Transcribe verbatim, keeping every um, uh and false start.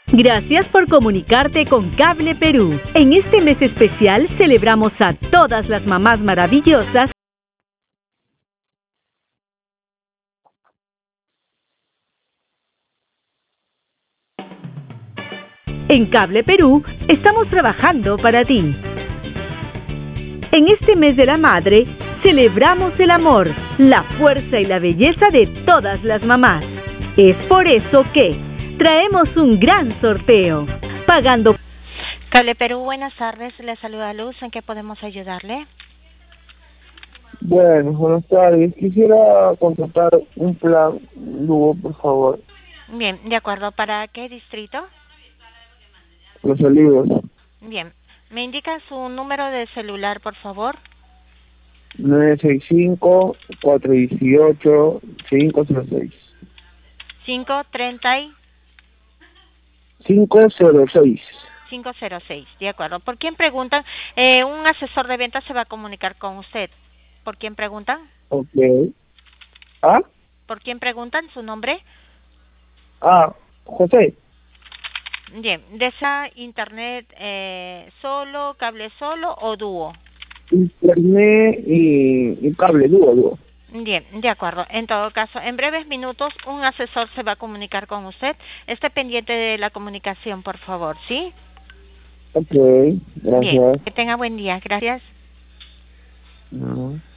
Gracias por comunicarte con Cable Perú. En este mes especial celebramos a todas las mamás maravillosas. En Cable Perú estamos trabajando para ti. En este mes de la madre, celebramos el amor, la fuerza y la belleza de todas las mamás. Es por eso que traemos un gran sorteo, pagando. Cable Perú, buenas tardes. Le saluda Luz. ¿En qué podemos ayudarle? Bueno, buenas tardes. Quisiera contratar un plan Lugo, por favor. Bien, de acuerdo. ¿Para qué distrito? Los Olivos. Bien. ¿Me indica su número de celular, por favor? nueve seis cinco, cuatro uno ocho, cinco cero seis. cinco treinta y cinco cero seis. cinco cero seis, de acuerdo. ¿Por quién preguntan? Eh, un asesor de ventas se va a comunicar con usted. ¿Por quién preguntan? Ok. ¿Ah? ¿Por quién preguntan? ¿Su nombre? Ah, José. Bien. ¿Desea internet eh, solo, cable solo o dúo? Internet y, y cable, dúo, dúo. Bien, de acuerdo. En todo caso, en breves minutos un asesor se va a comunicar con usted. Esté pendiente de la comunicación, por favor, ¿sí? Ok, gracias. Bien, que tenga buen día. Gracias. No.